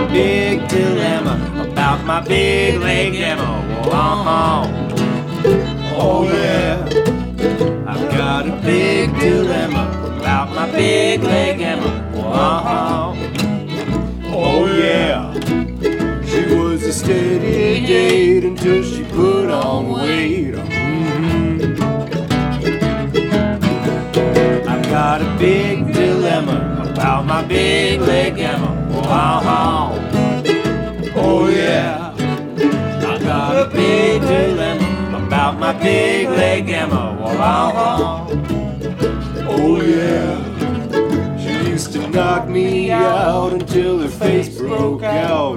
big dilemma about my big leg Emma. Oh yeah, I've got a big dilemma about my big leg Emma. Oh yeah, she was a steady date until she put on weight. I've got a big dilemma about my big leg Emma. Oh yeah, I got a big dilemma about my big leg Emma. Oh yeah, she used to knock me out until her face broke out.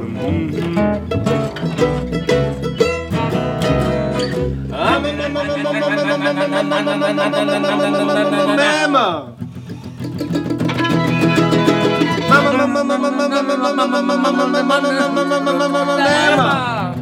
Mama.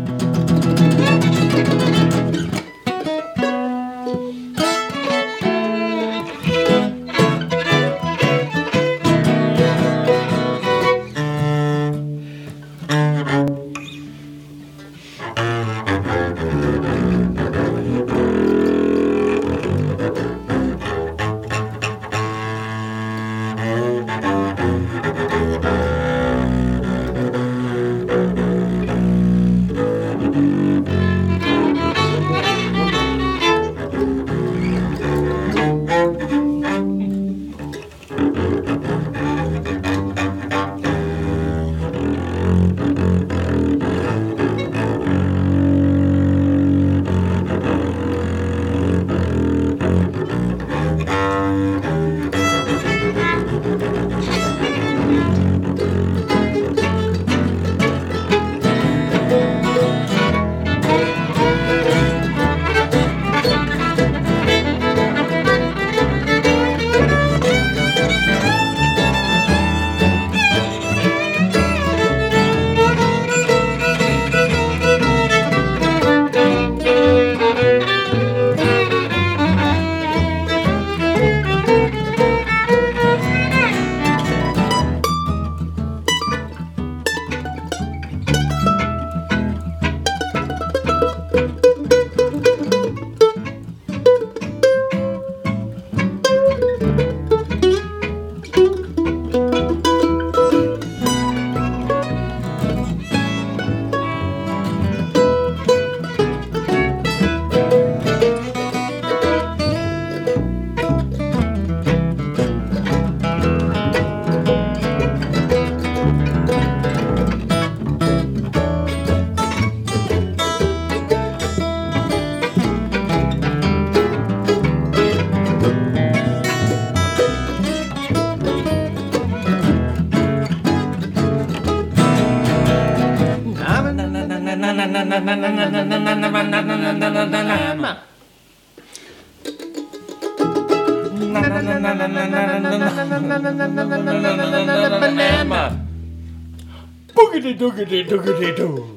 Boogity doogity doogity doo.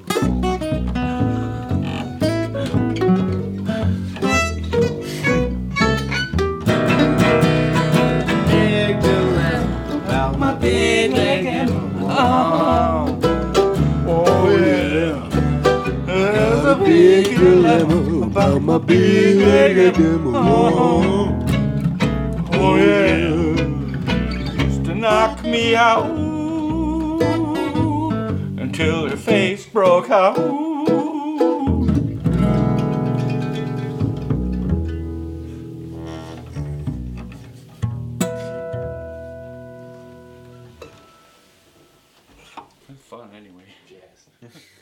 Big dilemma about my big leg Emma. Oh yeah, there's a big dilemma about my big leg Emma. Oh yeah, used to knock me out until her face broke out. Fun anyway. Jazz.